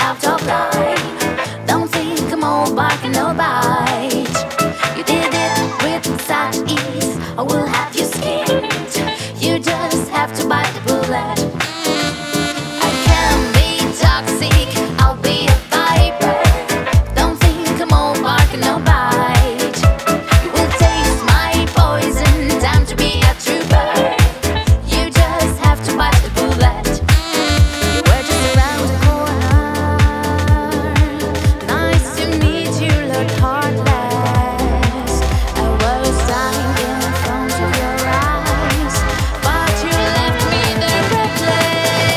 out of line. Don't think I'm all bark and no bite. You did it with such ease. I will have you skinned. You just have to bite the bullet. I can be toxic, I'll be a viper. Don't think I'm all bark and no bite. You will taste my poison, time to be a trooper. You just have to bite the bullet. You were just around the corner. Nice to meet you, Lord Heartless. I was dying in front of your eyes, but you left me there breathless.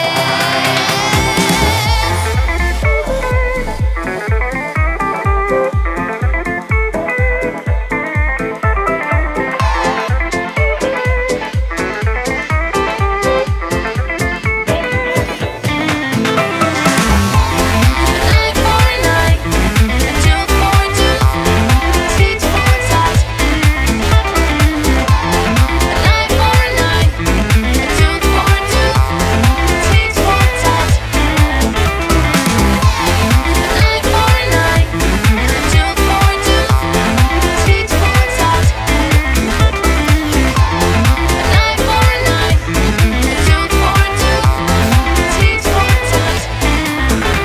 Night for a night, a tooth for a tooth, teeth for a touch. Night for a night, a tooth for a tooth, teeth for a touch. Night for a night, a tooth for a tooth, teeth for a touch. Night for a night, a tooth for a tooth, teeth for a touch.